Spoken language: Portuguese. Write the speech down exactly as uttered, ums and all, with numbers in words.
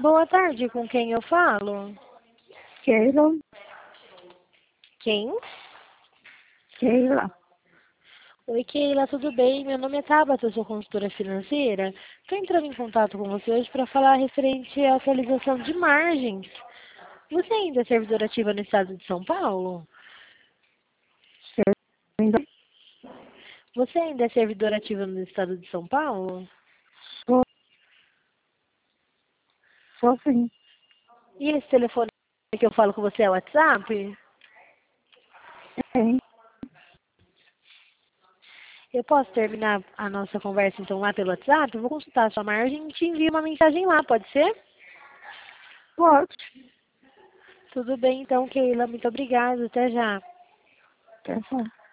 Boa tarde, com quem eu falo? Keila, Quem? Keila. Oi, Keila, tudo bem? Meu nome é Tabata, eu sou consultora financeira. Estou entrando em contato com você hoje para falar referente à atualização de margens. Você ainda é servidora ativa no estado de São Paulo? Ainda Você ainda é servidora ativa no estado de São Paulo? sou, sou sim. E esse telefone que eu falo com você é o WhatsApp? Tem. Eu posso terminar a nossa conversa então lá pelo WhatsApp? Eu vou consultar a sua margem e te envio uma mensagem lá, pode ser? Pode. Tudo bem então, Keila. Muito obrigada. Até já. Até já.